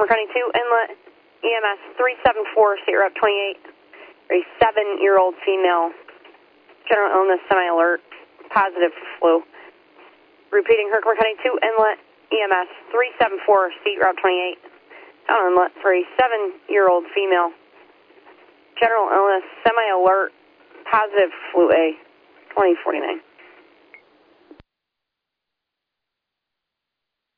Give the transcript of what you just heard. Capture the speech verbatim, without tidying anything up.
Herkimer County two, inlet, E M S three seven four, state rep twenty-eight, a seven-year-old female, general illness, semi-alert, positive for flu. Repeating, Herkimer County two, inlet, E M S three seven four, state rep twenty-eight, down inlet for a seven-year-old female, general illness, semi-alert, positive for flu A, twenty forty-nine.